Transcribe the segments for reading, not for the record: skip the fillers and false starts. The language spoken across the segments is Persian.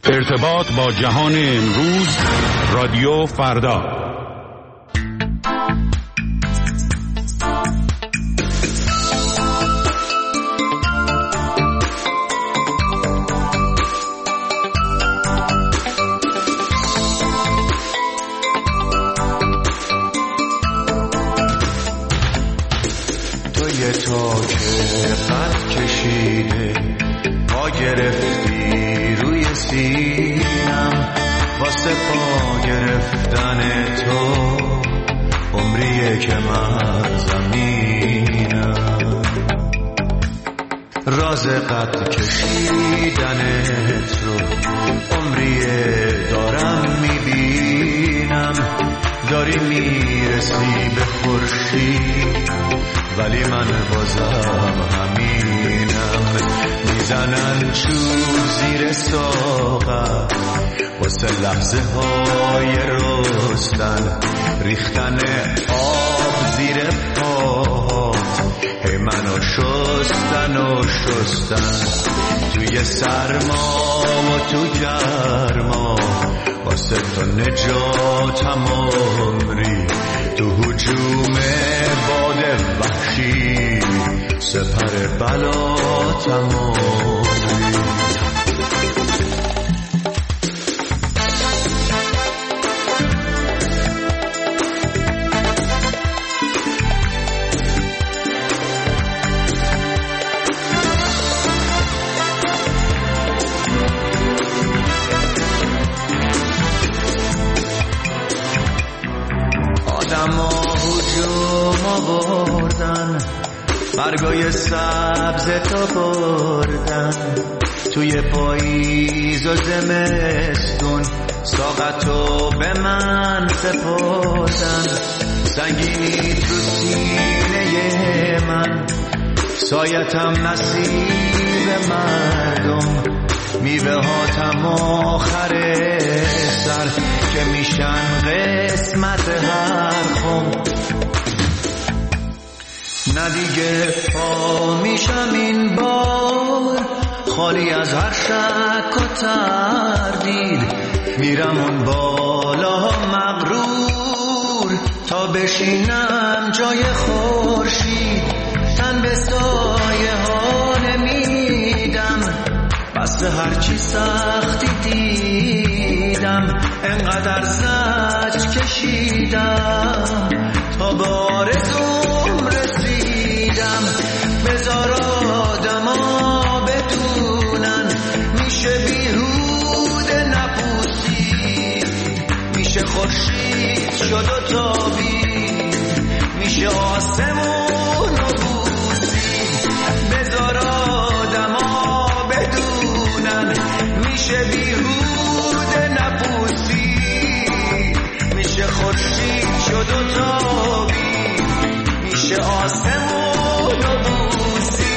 ارتباط با جهان امروز، رادیو فردا. توی تو که قد کشیده پا گرفتی روی سینم، واسه پا گرفتن تو عمریه که من زمینم. راز قد کشیدنت رو عمریه دارم میبینم. داری میرسی به خورشید ولی من بازم همینم. میزنن چوب زیر ساقم واسه لحظه های رستن، ریختن آب زیر پاهات هی منو شستن و شستن. توی سرما و تو گرما واسه تو نجاتم عمری. تو هجوم باد وحشی سپر بلاتم عمری. بردن برگای سبز تا بردن، توی پاییز و زمستون ساقتو به من سپردن. سنگینی تو سینه من، سایتم نصیب مردم. میوه هاتم آخر سر که میشن قسمت هر خم. نه دیگه پا میشم این بار خالی از هر شک و تردید. میرم اون بالا مغرور تا بشینم جای خورشید. تن به سایه ها نمیدم، بس هرچی سختی دیدم. انقدر زجر کشیدم تا به آرزوم رسیدم. بذار آدما بدونن میشه بیهوده نپوسید. میشه خورشید شد و تابید، میشه آسمون و بوسید. بذار آدما بدونن میشه بیهوده نپوسید. میشه خورشید شد و تابید، میشه آسمون و بوسید.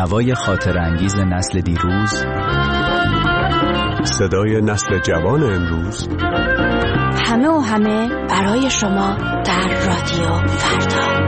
نوای خاطر انگیز نسل دیروز، صدای نسل جوان امروز، همه و همه برای شما در رادیو فردا.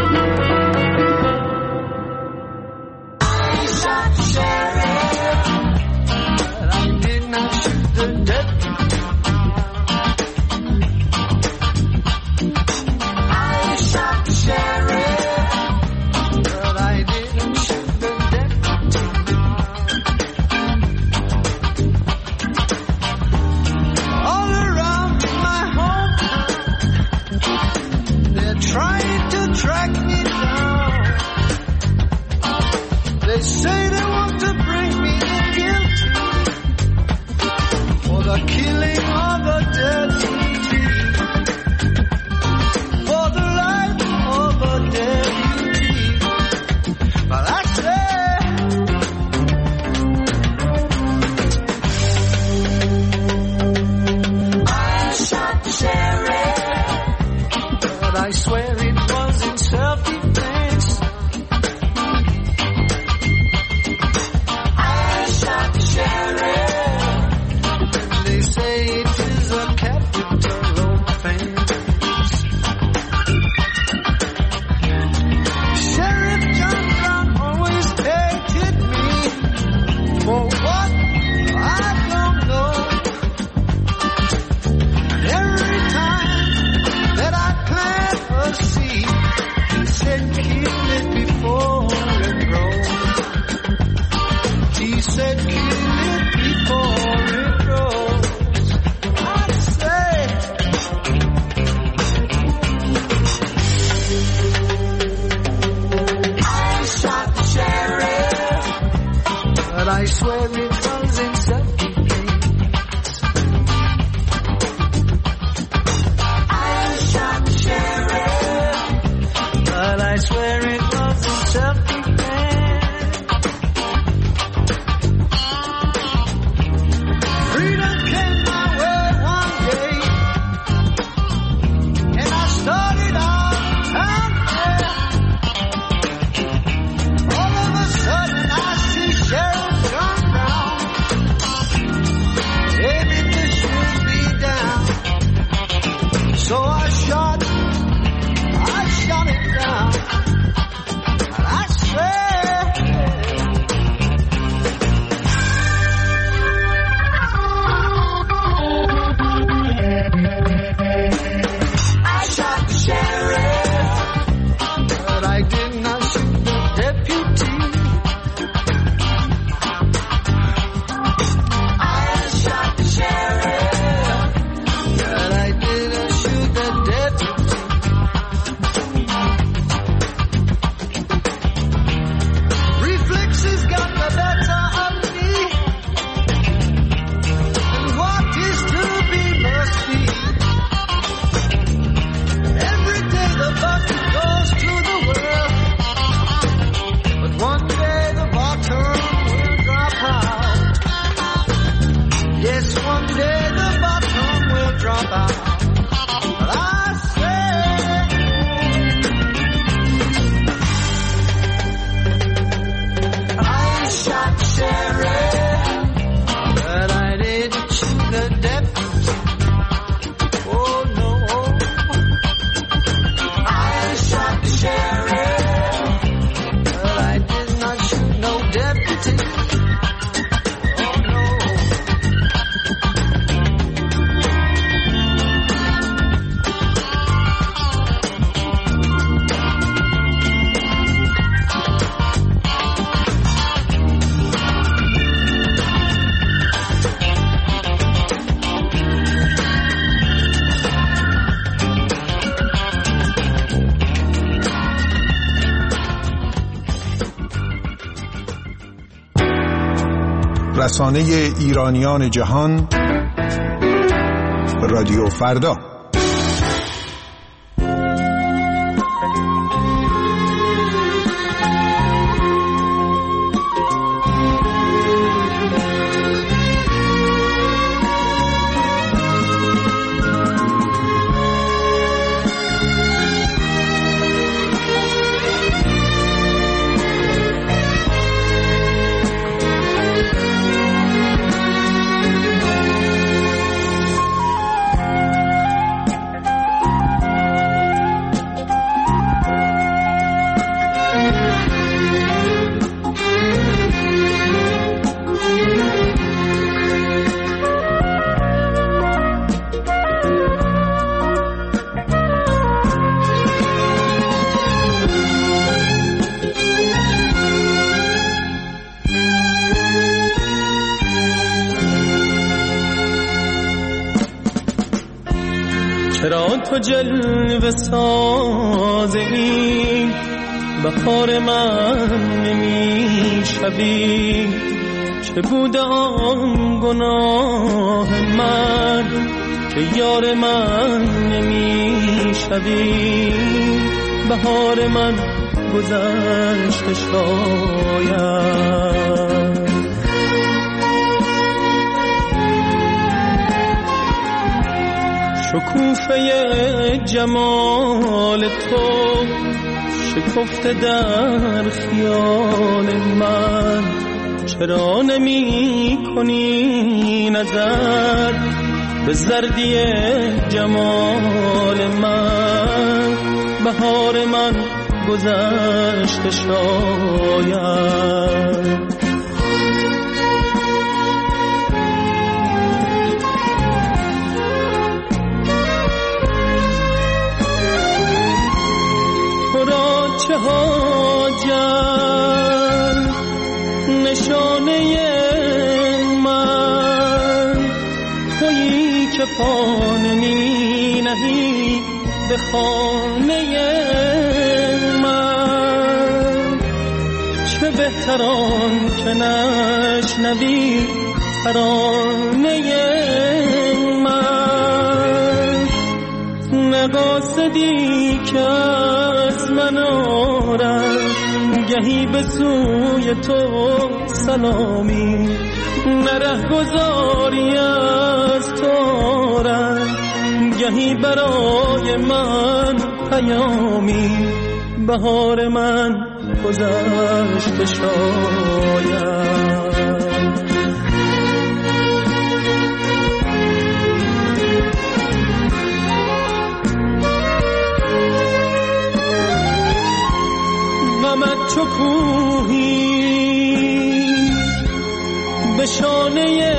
رسانه ایرانیان جهان، رادیو فردا. تو جلوه ساز این بهار من نمیشوی؟ چه بوده آن گناه من که یار من نمیشوی؟ بهار من گذشته شاید. شکوفه جمال تو شکفته در خیال من، چرا نمی کنی نظر به زردی جمال من؟ بهار من گذشته شاید. چه حاجت نشانه من تویی که پا نمی نهی به خانه من؟ چه بهتران که نشنوی ترانه من، نقاصدی که از من آرد گهی به سوی تو سلامی، نره گذاری از تو آرد گهی برای من پیامی. بهار من گذشته شاید. غمت چو کوهی به شانه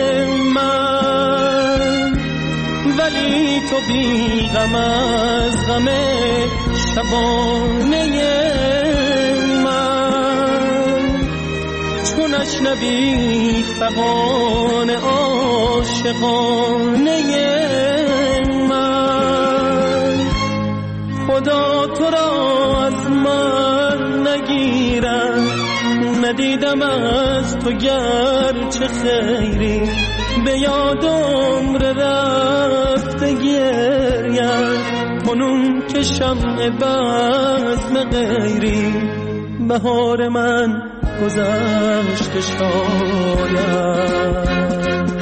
من، ولی تو بی غم از غم شبانه من. چو نشنوی فغان عاشقانه من، خدا تو را از من نگیرم، ندیدم از تو گرچه خیری، به یاد عمر رفته گریم کنون که شمع بزم غیری. بهار من گذشته شاید.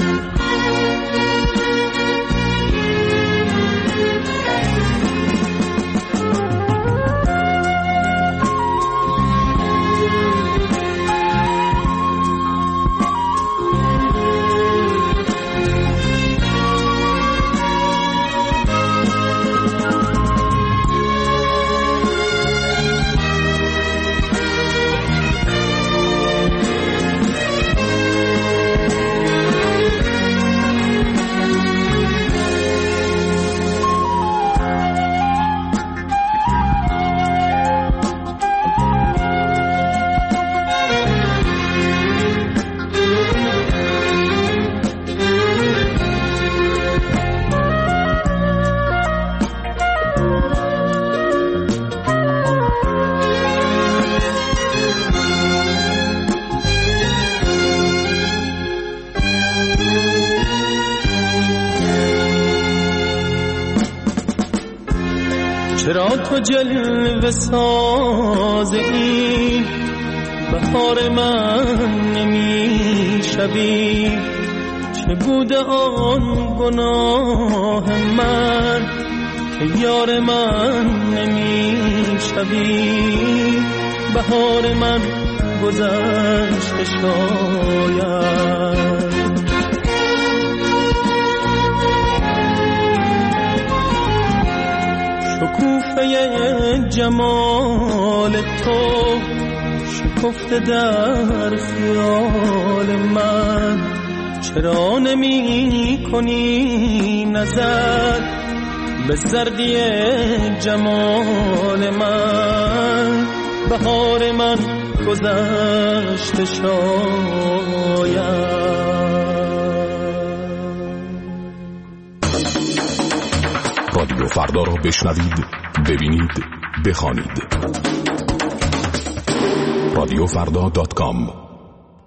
چرا تو جلوه ساز این بهار من نمیشوی؟ چه بوده آن گناه من که یار من نمیشوی؟ بهار من گذشته شاید. شکوفه جمال تو شکفته در خیال من، چرا نمی کنی نظر به زردی جمال من؟ بهار من گذشته شاید. رادیو رادیو فردا را بشنوید، ببینید، بخوانید. radiofrda.com.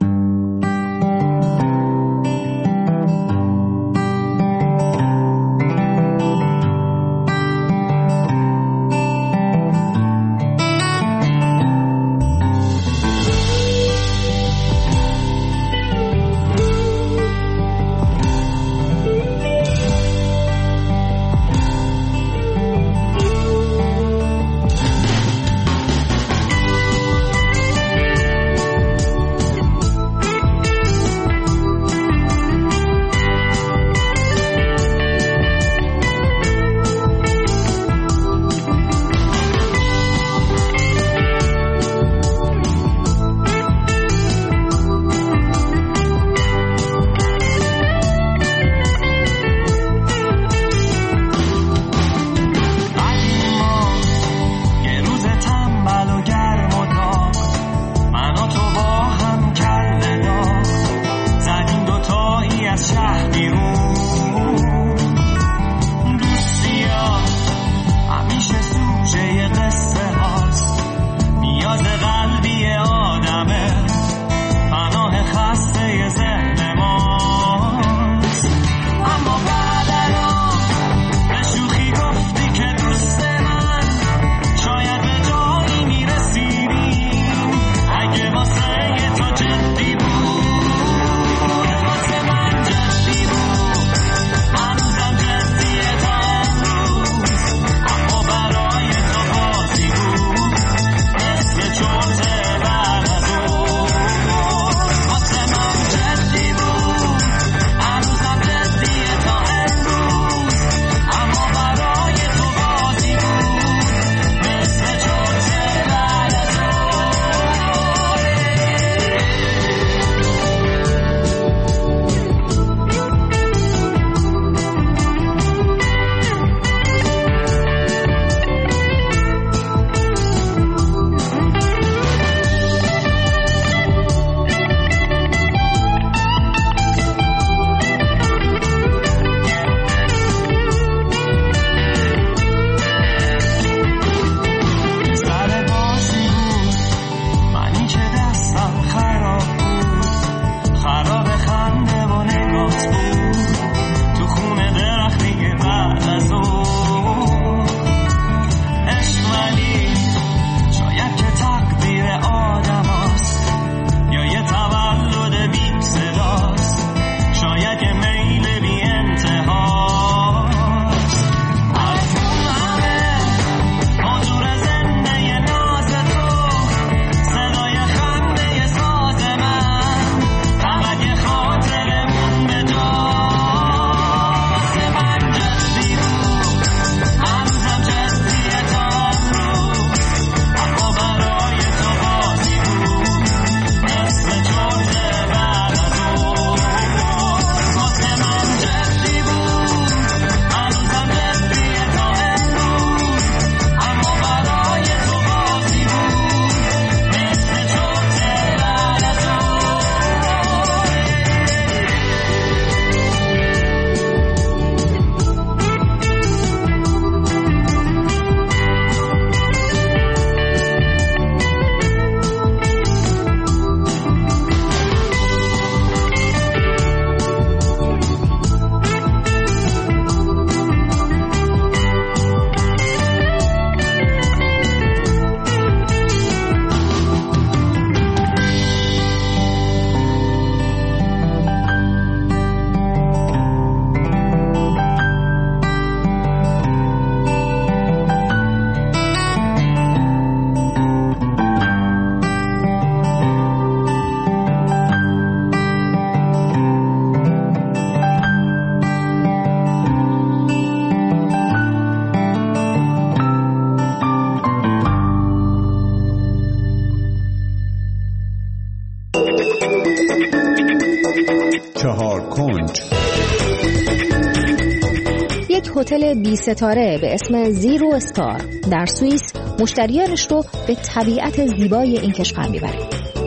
یک هتل 20 ستاره به اسم زیرو استار در سوئیس مشتریانش رو به طبیعت زیبای این کشور میبره.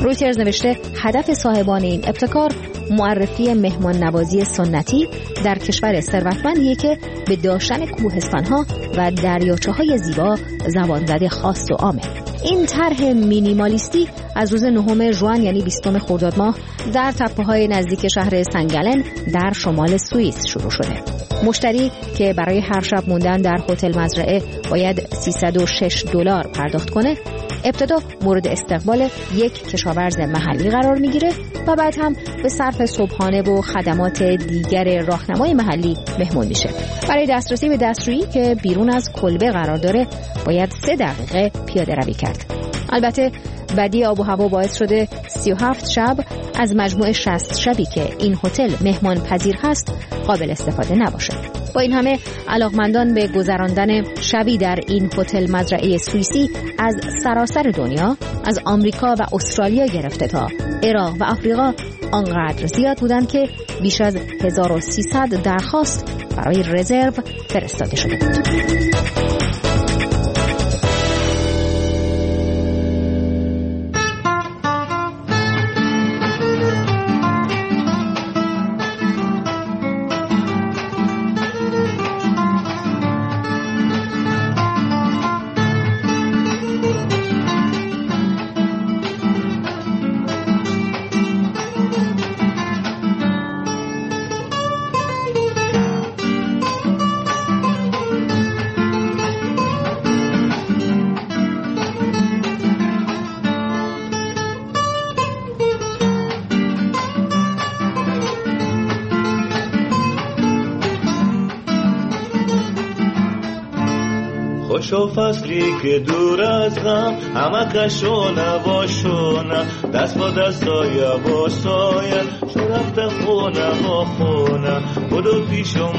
رویترز نوشته هدف صاحبان این ابتکار معرفی مهمان نوازی سنتی در کشور ثروتمندیه که به داشتن کوهستان‌ها و دریاچه‌های زیبا زبان زده خاص و عامه. این طرح مینیمالیستی از روز 9 ژوئن یعنی 20 خرداد ماه در تپه‌های نزدیک شهر سنگالن در شمال سوئیس شروع شده. مشتری که برای هر شب موندن در هتل مزرعه باید $306 پرداخت کنه، ابتدا مورد استقبال یک کشاورز محلی قرار میگیره و بعد هم به صرف صبحانه و خدمات دیگر راهنمای محلی مهمون میشه. برای دسترسی به دستشویی که بیرون از کلبه قرار داره باید 3 دقیقه پیاده روی کرد. البته بدی آب و هوا باعث شده 37 شب از مجموع 60 شبی که این هتل مهمان پذیر هست قابل استفاده نباشه. با این همه علاقمندان به گذراندن شبی در این هتل مزرعه سوئیسی از سراسر دنیا، از آمریکا و استرالیا گرفته تا عراق و آفریقا آنقدر زیاد بودند که بیش از 1300 درخواست برای رزرو فرستاده شده بود. خوشو فصلی که دور از غم، همه کشو نباشونه، دست با دستای باسایه، شو رفته خونه با خونه. بدو پیشم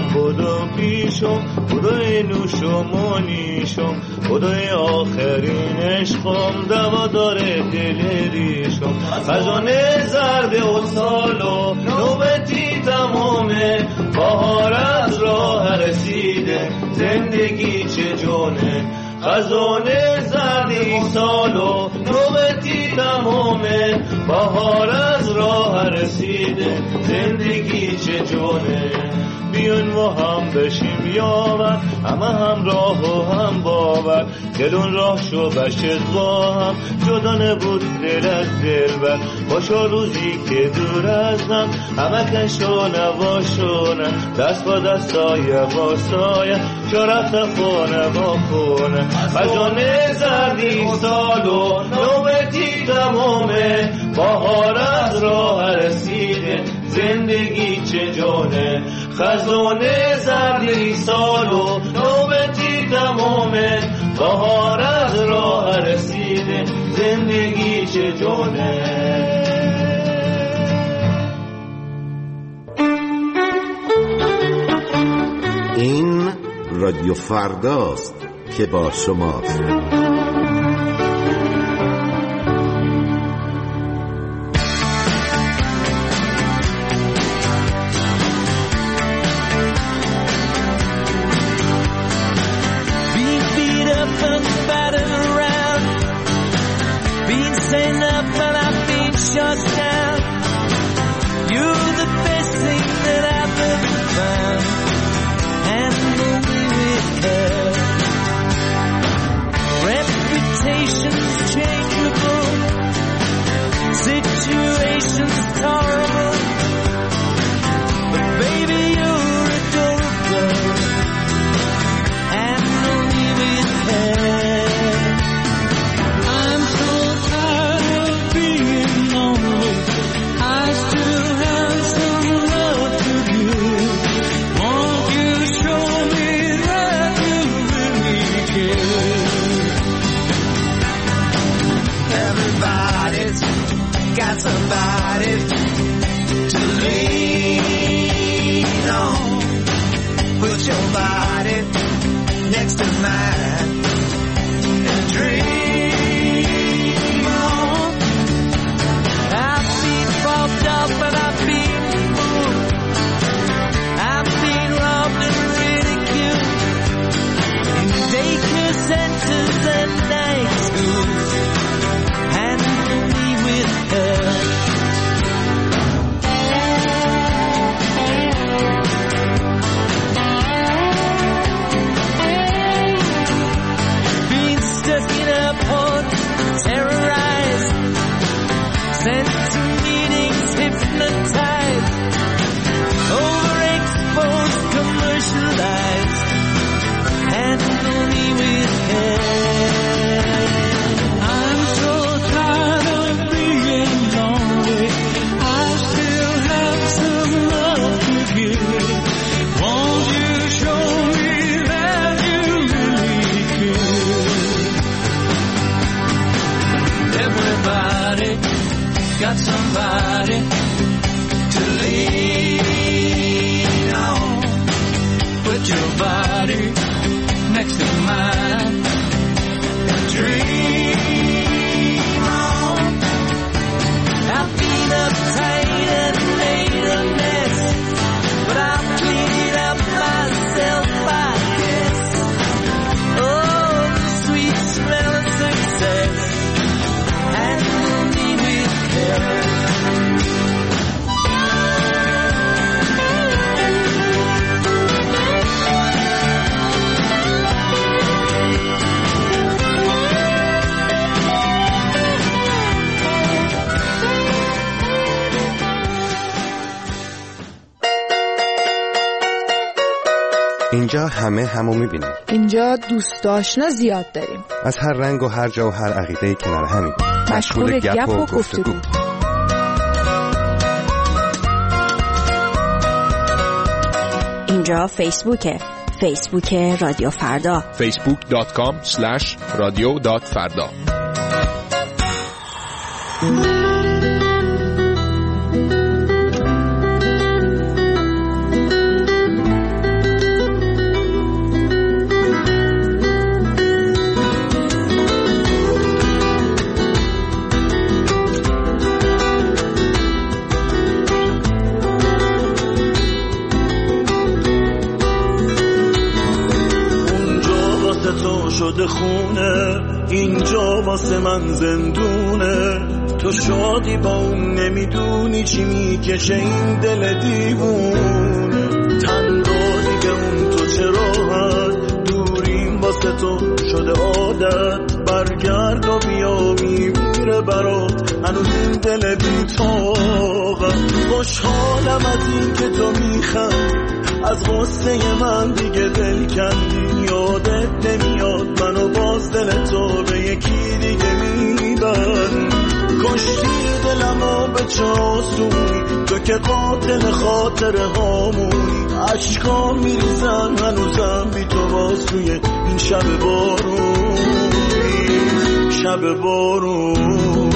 بدو اینوشم و نیشم، بدوی آخرین عشقم، دوا داره دل ریشم. خزانه زرد و سالو نوبتی تمامه، بهار از راه رسیده، زندگی چه جونه. خزانه زردی سالو نوبتی تمامه، بهار از راه رسیده، زندگی چه جونه. بیان و هم بشیم یاور، همه هم راه و هم باور، گلون راه شو بشه با هم، جدا نبود دل از دل بر. باشا روزی که دور ازم، همه کشو نباشونه، دست با دستای باسایه، شو رفته خونه با خونه. خزانه زردی سالو نوبتی تمامه، بهار از راه رسیده، زندگی چه جونه. خزانه زردی سالو نوبتی تمامه، بهار از راه رسیده، زندگی چه جونه. این رادیو فرداست که با شماست. Rest somebody to lean on. Put your body next to mine and dream on. I've been uptight and made a mess, but I've cleaned up myself, I guess. Oh, the sweet smell of success handle me with care. اینجا همه همو میبینیم. اینجا دوست آشنا زیاد داریم. از هر رنگ و هر جا و هر عقیده‌ای کنار همین. مشغول گپ و گفتگو. اینجا فیسبوکه. فیسبوک رادیو فردا. facebook.com/radio.farda. شده خونه، اینجا واسه من زندونه. تو شادی با اون نمیدونی چی میکشه این دل دیوونه. تنهایی به اون تو چه راحت، دوریم واسه تو شده عادت. برگرد و بیا میمیره برات هنوز این دل بی‌طاقت. خوشحالم از این که تو میخندی، از غصه من دیگه دل کندی. یادت نمیاد منو باز دل تو به یکی دیگه میبند. کشتی دلمو به چه آسونی، تو که قاتل خاطره هامونی. عشقا میریزن هنوزم بی تو باز توی این شب بارونی، شب بارونی.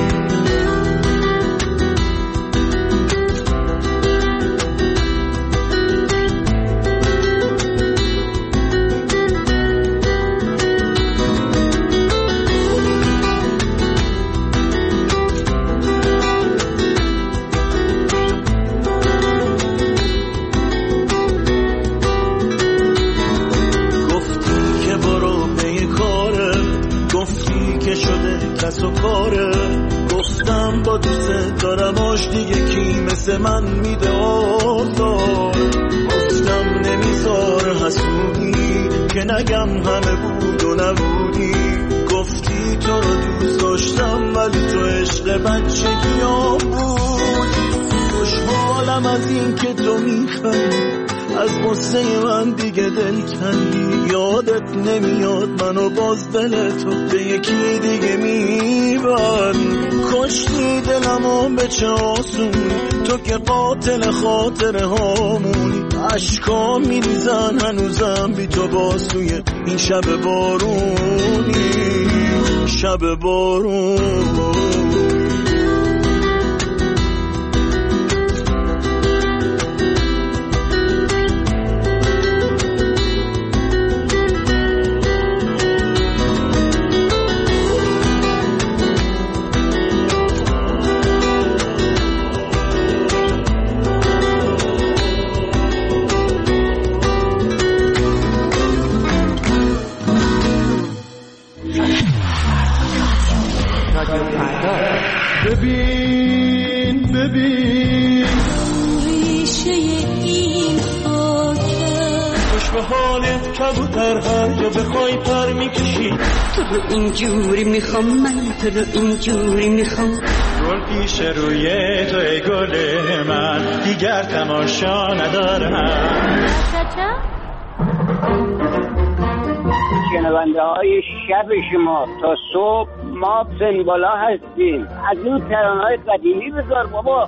گفتم با دوست دارم آش دیگه کی مثل من میده آزار. گفتم نمیذار حسودی که نگم همه بود و نبودی. گفتی تو رو دوست داشتم ولی تو عشق بچگیام بودی. خوشحالم از این که تو میخندی، از غصه من دیگه دل کندی. یادت نمیاد منو باز دل تو به یکی دیگه میبند. کشتی دلمو به چه آسونی، تو که قاتل خاطره هامونی. عشقا میریزن هنوزم بی تو باز توی این شب بارونی، شب بارونی. ببین ببین ریشه این خاکه، خوش به حالت کبوتر هر جا بخوای پر میکشی. تو رو اینجوری میخوام، من تو رو اینجوری میخوام. گل پیش روی توی گل من، دیگر تماشا ندارم. شنونده های شب شما تا صبح ما سنبالا هستیم. از اون ترانه‌های قدیمی بذار بابا.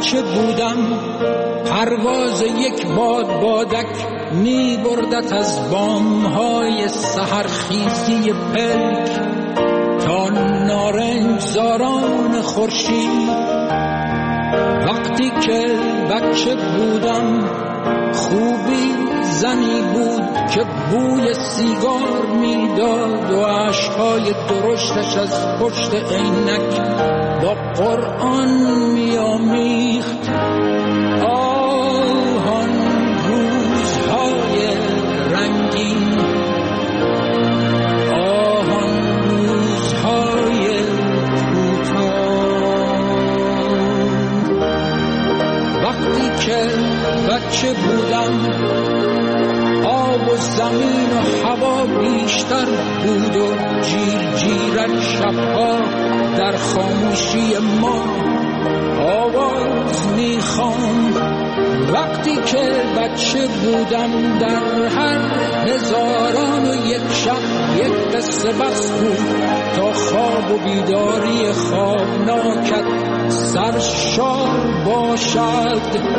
بچه بودم پرواز یک بادک می بردت از بامهای سحرخیزی پلک تا نارنجزاران خورشید. وقتی که بچه بودم خوبی زنی بود که بوی سیگار میداد و اشکهای درشتش از پشت عینک با قرآن میامیخت. آن روزهای رنگین، آن روزهای کوتاه. وقتی که بچه بودم آب و زمین و هوا بیشتر بود و جیرجیرک شبها در خاموشی ما آواز میخواند. وقتی که بچه بودم در هر 1001 شب یک قصه بس بود تا خواب و بیداری خوابناکت سرشار باشد.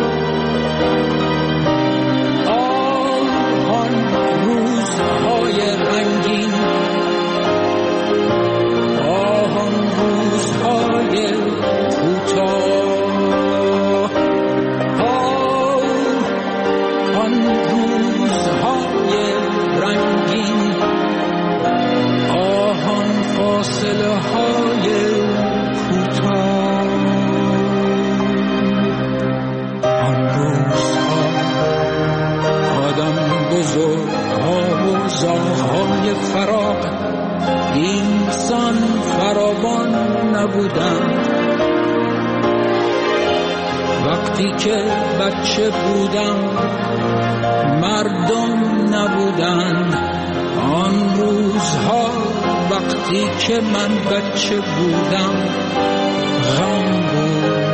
روزهای رنگین، آن روزهای کوتاه، آن روزهای رنگین، آن فاصله های کوتاه، آن روزها آدم بزرگ و زاغ‌های فراق اینسان فراوان نبودند. وقتی که بچه بودم مردم نبودند. آن روزها وقتی که من بچه بودم غم بود.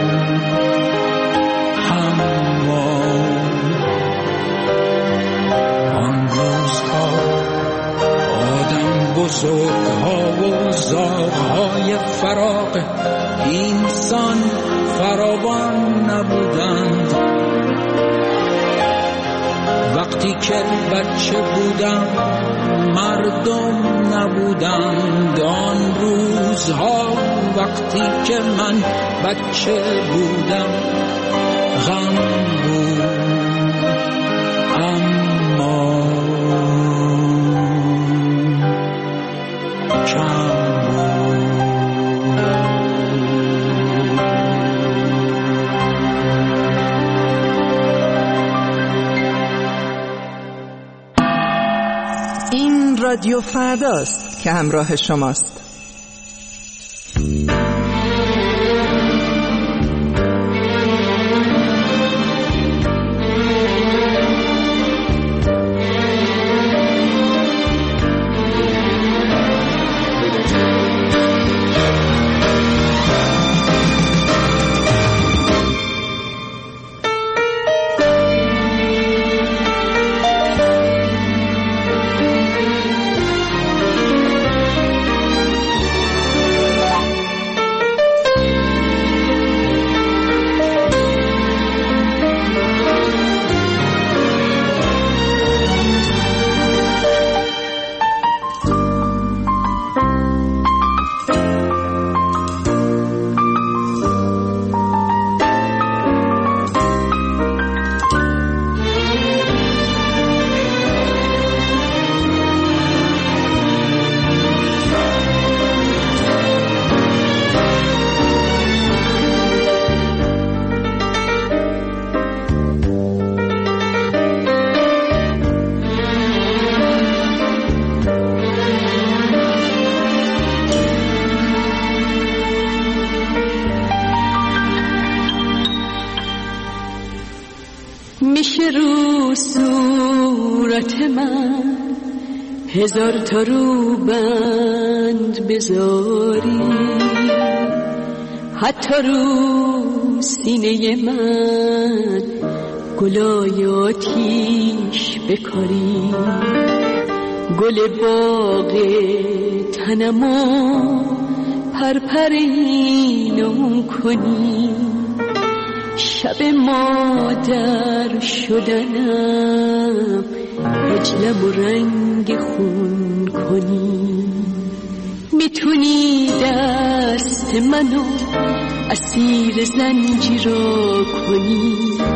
بزرگ‌ها و زاغ‌های فراق اینسان فراوان نبودند. وقتی که بچه بودم مردم نبودند. آن روزها وقتی که من بچه بودم غم بود. اما این رادیو فرداست که همراه شماست. میشه رو صورت من 1000 تا روبند بذاری، حتی رو سینه من گلای آتیش بکاری، گل باغ تنمو پرپرینم کنی، شب مادر شدنم عجلم و رنگ خون کنی، میتونی دست منو اسیر زنجیرا کنی،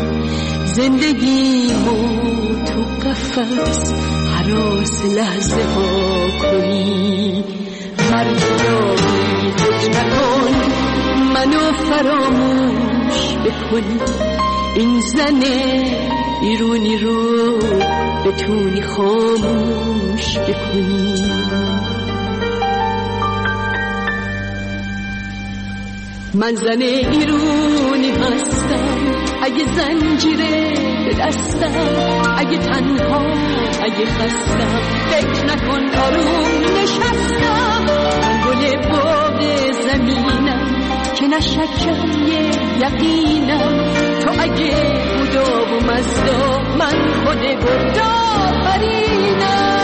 زندگیمو تو قفس هراس لحظه ها کنی. مردمی حج نکن منو فراموش بکنی، این زن ایرونی رو بتونی خاموش بکنی. من زن ایرونی هستم، اگه زنجیره به دستم، اگه تنها اگه خستم، فکر نکن آروم نشستم. من گل باغ زمینم که نشکم یه یقینم، تو اگه بودا و مزدا من خود بردا فرینم.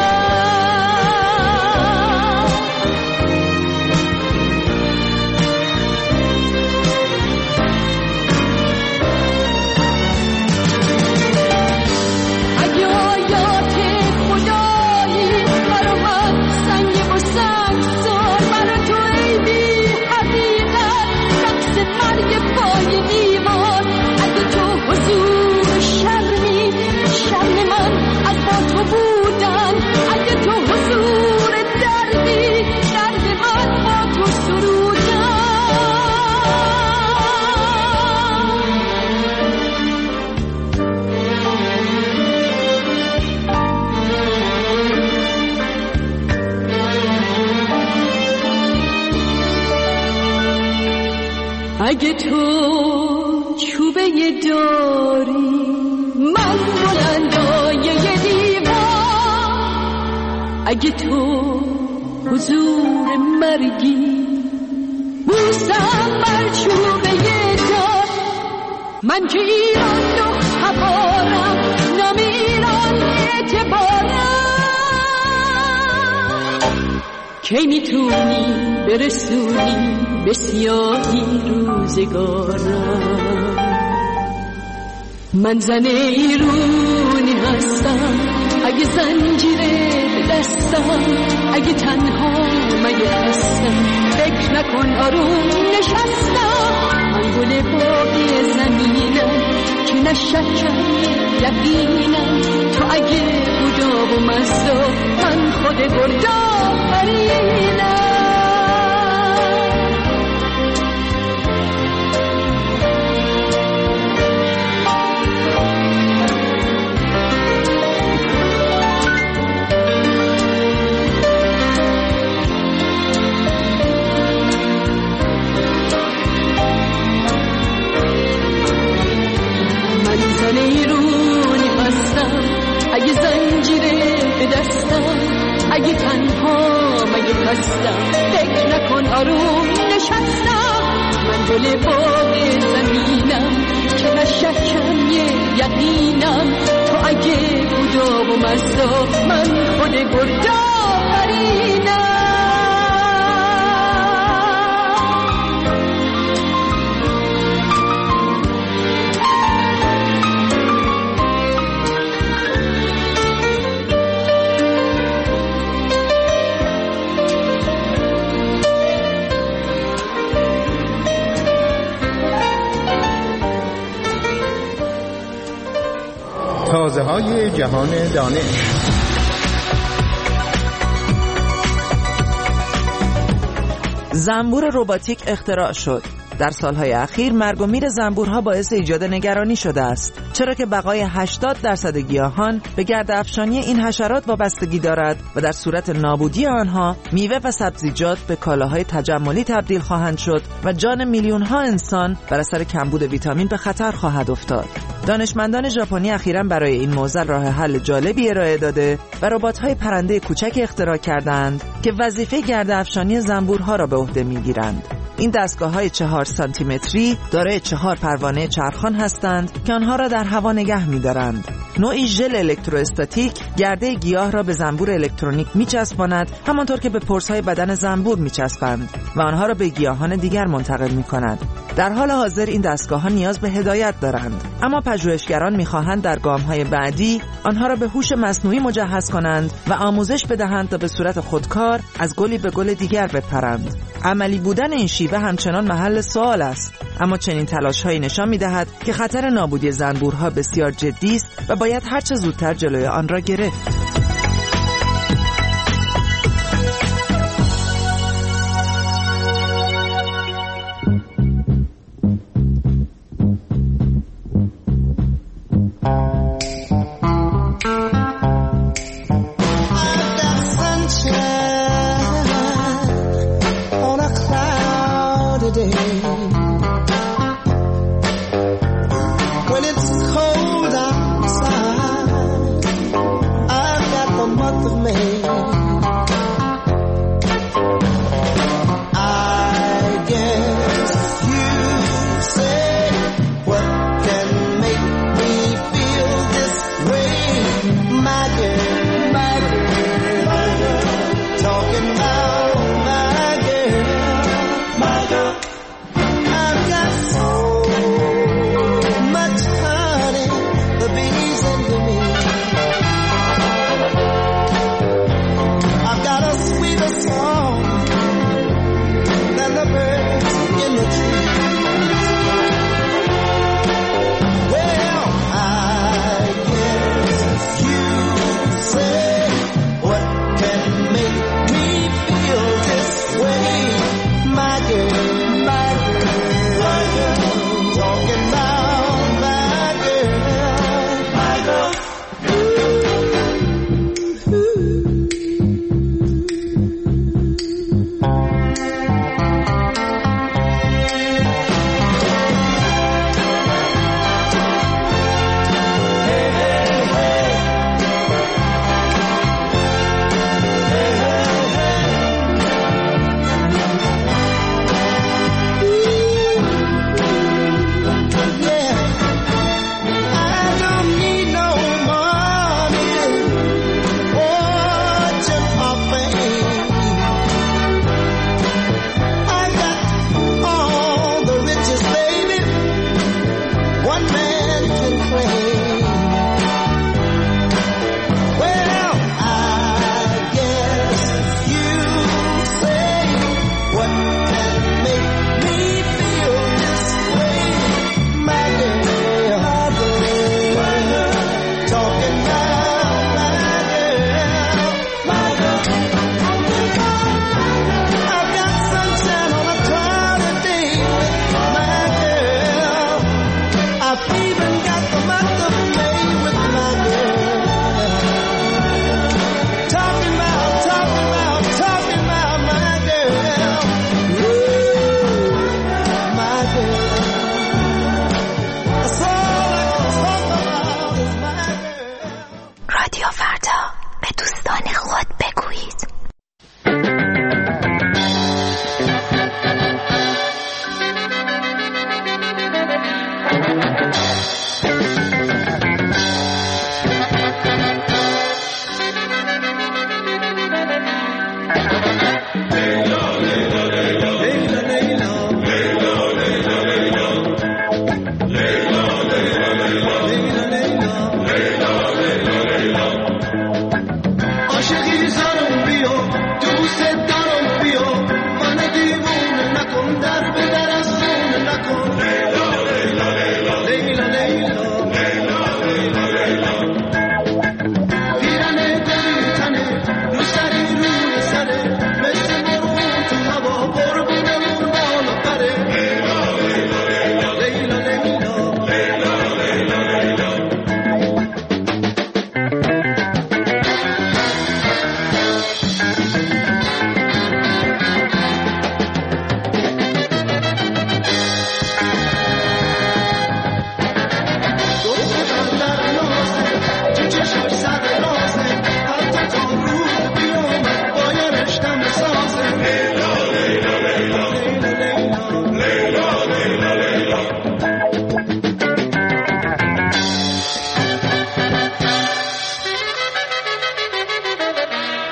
اگه تو چوبه داری من بلندای دیوار، اگه تو حضور مرگی بوسم بر چوبه دار، من که ایران دو خبارم نام ایران اعتبارم. کی میتونی برسونی به سیاهی روزگارم؟ من زن ایرونی هستم، اگه زنجیره به دستم، اگه تنها مگه هستم، فکر نکن آروم نشستم. من گل باقی زمینم که نشکم یقینم، تو اگه بودا و مزدا من خود بردا فرینم. اگه زنجیره به دستم، اگه تنها مگه هستم، فکر نکن آروم نشستم. من گل باغ زمینم که نشکم یه یقینم، تو اگه بودا و مزدا من خود بردا فرینم. تازه های جهان دانش. زنبور رباتیک اختراع شد. در سالهای اخیر مرگ و میر زنبورها باعث ایجاد نگرانی شده است، چرا که بقای 80% گیاهان به گرد افشانی این حشرات وابستگی دارد و در صورت نابودی آنها میوه و سبزیجات به کالاهای تجملی تبدیل خواهند شد و جان میلیون‌ها انسان بر اثر کمبود ویتامین به خطر خواهد افتاد. دانشمندان ژاپنی اخیراً برای این موضوع راه حل جالبی ارائه داده و ربات‌های پرنده کوچک اختراع کردند که وظیفه گرد افشانی زنبورها را به عهده می‌گیرند. این دستگاه‌های 4 سانتیمتری دارای 4 پروانه چرخان هستند که آنها را در هوا نگه می‌دارند. نوعی ژل الکتروستاتیک گرده گیاه را به زنبور الکترونیک میچسباند، همانطور که به پرس‌های بدن زنبور میچسبند و آنها را به گیاهان دیگر منتقل می‌کند. در حال حاضر این دستگاه‌ها نیاز به هدایت دارند، اما پژوهشگران می‌خواهند در گام‌های بعدی آنها را به هوش مصنوعی مجهز کنند و آموزش بدهند تا به صورت خودکار از گلی به گل دیگر بپرند. عملی بودن این شیوه همچنان محل سوال است، اما چنین تلاش‌هایی نشان می‌دهد که خطر نابودی زنبورها بسیار جدی است و باید هر چه زودتر جلوی آن را گرفت.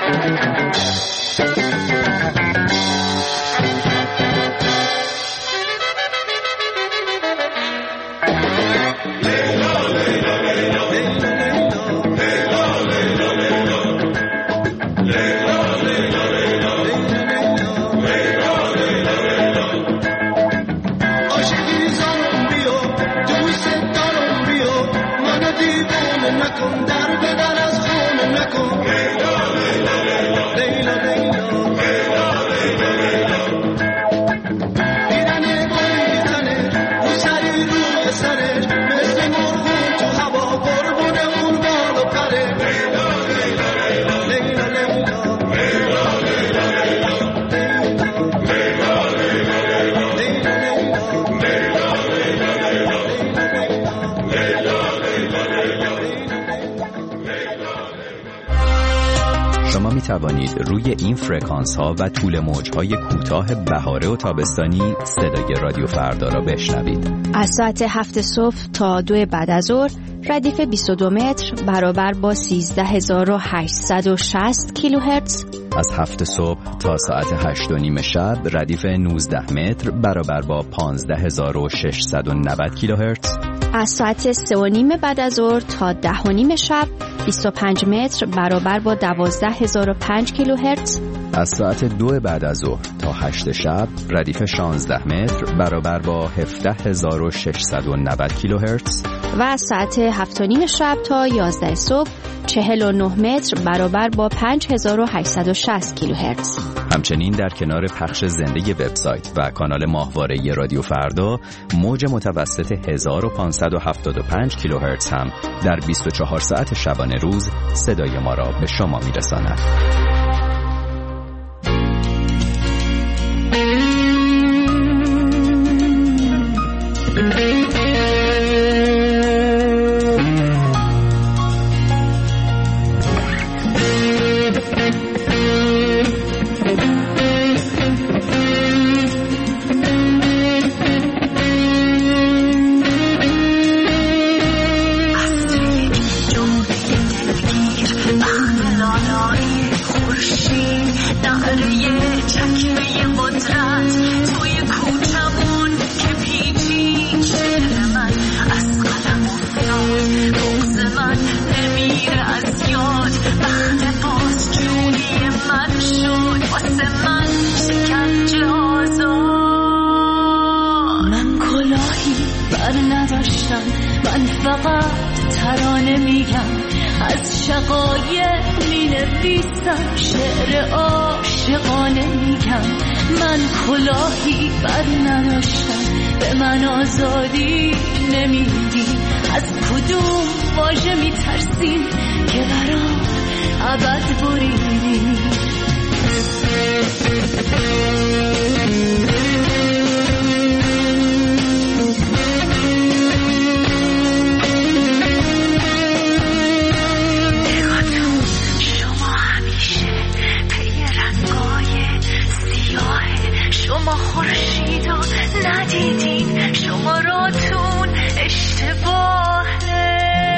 توانید روی این فرکانس ها و طول موج های کوتاه بهاره و تابستانی صدای رادیو فردا را بشنوید. از ساعت 7 صبح تا 2 بعد از ظهر ردیف 22 متر برابر با 13860 کیلوهرتز. از 7 صبح تا ساعت 8:30 شب ردیف 19 متر برابر با 15690 کیلوهرتز. از ساعت 3:30 بعد از ظهر تا 10:30 شب 25 متر برابر با 12005 کیلوهرتز. از ساعت 2 بعد از ظهر تا 8 شب ردیف 16 متر برابر با 17690 کیلوهرتز. و از ساعت 7:30 شب تا 11 صبح 49 متر برابر با 5860 کیلوهرتز. همچنین در کنار پخش زنده وبسایت و کانال ماهواره رادیو فردا موج متوسط 1575 کیلوهرتز هم در 24 ساعت شبانه روز صدای ما را به شما میرساند. من فقط ترانه میگم، از شقایق می نویسم، شعر عاشقانه میگم. من کلاهی بر نداشتم، به من آزادی نمیدی. از کدوم واژه میترسی که برام ابد بریدی؟ شما خورشیدو ندیدین، شما راتون اشتباهه.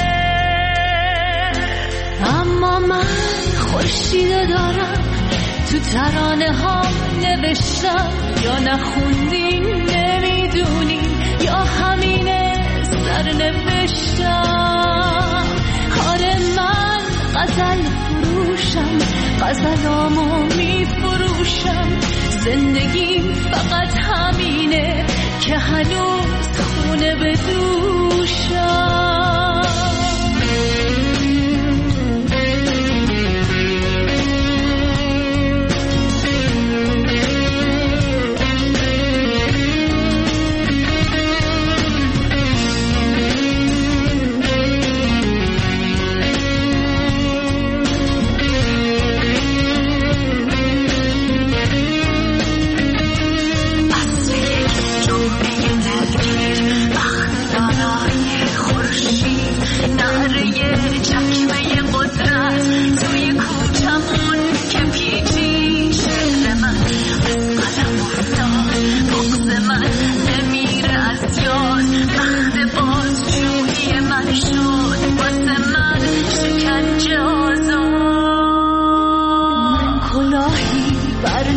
اما من خورشیدو دارم، تو ترانه ها نوشتم. یا نخوندین نمیدونین، یا همینه سر نوشتم. آره من غزل فروشم، غزلامو میفروشم. زندگیم فقط همینه که هنوز خونه به دوشم.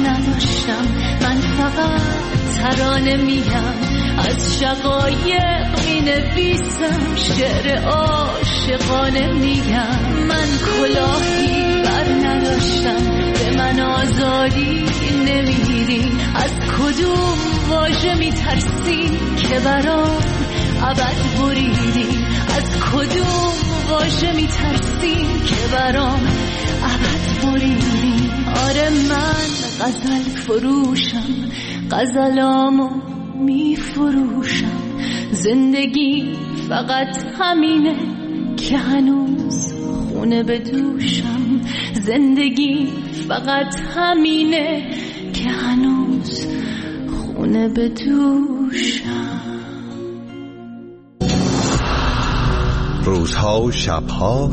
نداشتم، من فقط ترانه میم، از شقایق می نویسم، شعر عاشقانه میم. من کلاهی بر نداشتم، به من آزادی نمیری، از کدوم واژه می ترسی که برام ابد بریدی، از کدوم واژه می ترسی که برام ابد بریدی. آره من غزل فروشم، غزلامو می فروشم، زندگی فقط همینه که هنوز خونه به دوشم، زندگی فقط همینه که هنوز خونه به دوشم. روزها و شبها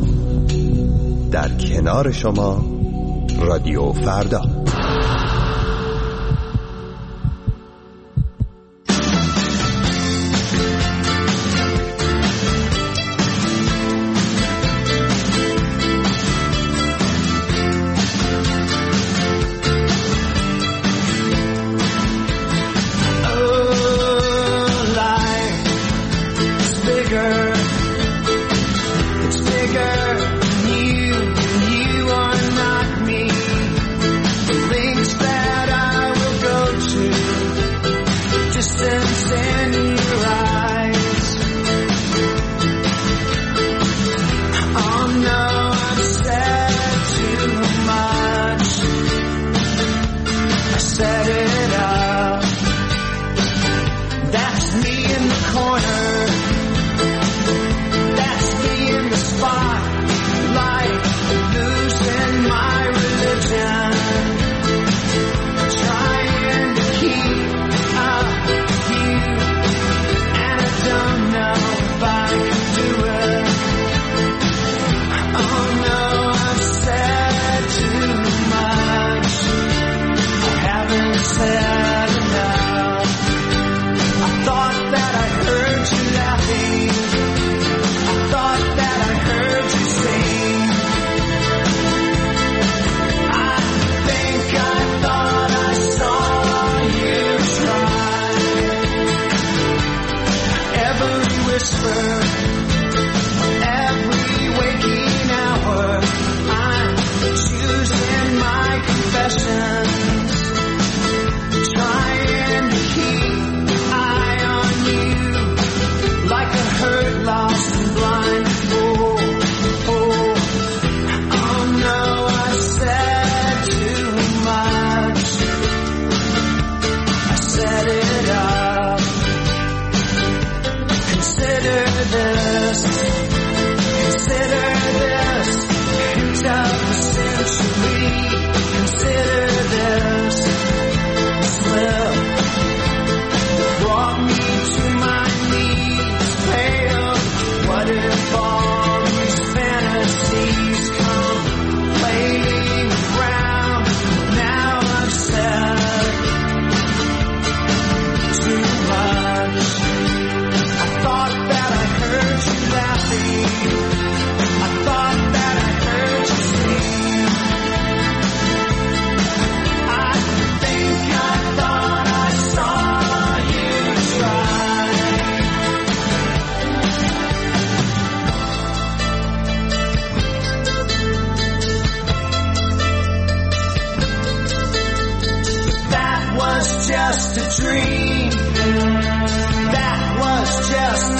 در کنار شما رادیو فردا. Just a dream, that was just